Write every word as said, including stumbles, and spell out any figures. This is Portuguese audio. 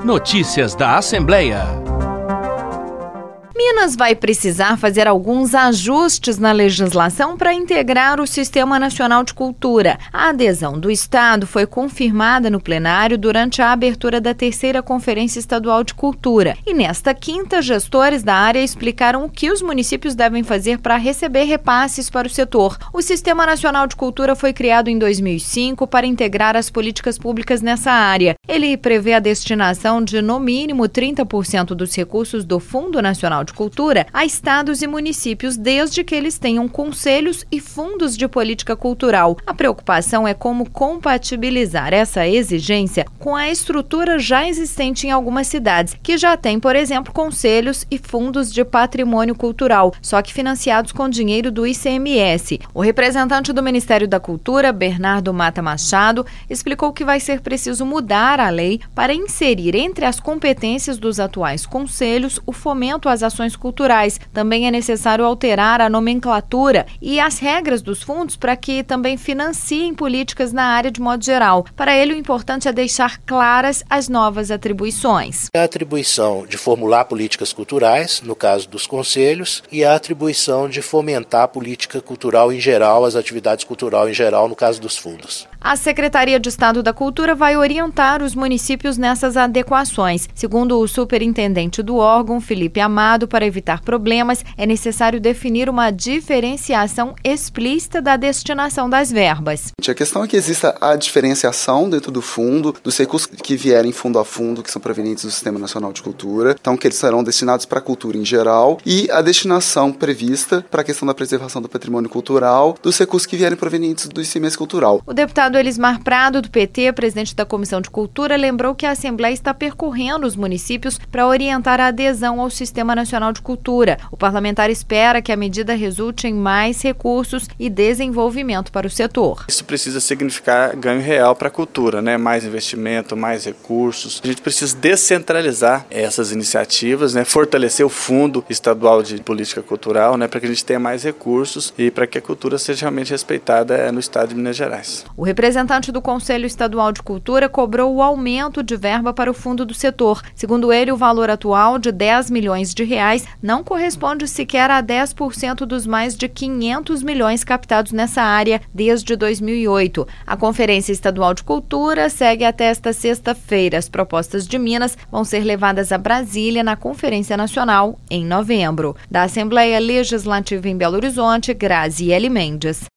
Notícias da Assembleia. Minas vai precisar fazer alguns ajustes na legislação para integrar o Sistema Nacional de Cultura. A adesão do Estado foi confirmada no plenário durante a abertura da terceira Conferência Estadual de Cultura. E nesta quinta, gestores da área explicaram o que os municípios devem fazer para receber repasses para o setor. O Sistema Nacional de Cultura foi criado em dois mil e cinco para integrar as políticas públicas nessa área. Ele prevê a destinação de, no mínimo, trinta por cento dos recursos do Fundo Nacional de Cultura a estados e municípios, desde que eles tenham conselhos e fundos de política cultural. A preocupação é como compatibilizar essa exigência com a estrutura já existente em algumas cidades, que já têm, por exemplo, conselhos e fundos de patrimônio cultural, só que financiados com dinheiro do I C M S. O representante do Ministério da Cultura, Bernardo Mata Machado, explicou que vai ser preciso mudar a lei para inserir entre as competências dos atuais conselhos o fomento às ações culturais. Também é necessário alterar a nomenclatura e as regras dos fundos para que também financiem políticas na área de modo geral. Para ele, o importante é deixar claras as novas atribuições. A atribuição de formular políticas culturais, no caso dos conselhos, e a atribuição de fomentar a política cultural em geral, as atividades culturais em geral, no caso dos fundos. A Secretaria de Estado da Cultura vai orientar os municípios nessas adequações. Segundo o superintendente do órgão, Felipe Amado, para evitar problemas, é necessário definir uma diferenciação explícita da destinação das verbas. A questão é que exista a diferenciação dentro do fundo, dos recursos que vierem fundo a fundo, que são provenientes do Sistema Nacional de Cultura, então que eles serão destinados para a cultura em geral, e a destinação prevista para a questão da preservação do patrimônio cultural, dos recursos que vierem provenientes do I C M S cultural. O deputado Elismar Prado, do P T, presidente da Comissão de Cultura, lembrou que a Assembleia está percorrendo os municípios para orientar a adesão ao Sistema Nacional de Cultura. O parlamentar espera que a medida resulte em mais recursos e desenvolvimento para o setor. Isso precisa significar ganho real para a cultura, né? Mais investimento, mais recursos. A gente precisa descentralizar essas iniciativas, né? Fortalecer o Fundo Estadual de Política Cultural, né? Para que a gente tenha mais recursos e para que a cultura seja realmente respeitada no estado de Minas Gerais. O representante do Conselho Estadual de Cultura cobrou o aumento de verba para o fundo do setor. Segundo ele, o valor atual de dez milhões de reais não corresponde sequer a dez por cento dos mais de quinhentos milhões captados nessa área desde dois mil e oito. A Conferência Estadual de Cultura segue até esta sexta-feira. As propostas de Minas vão ser levadas a Brasília na Conferência Nacional em novembro. Da Assembleia Legislativa em Belo Horizonte, Graziele Mendes.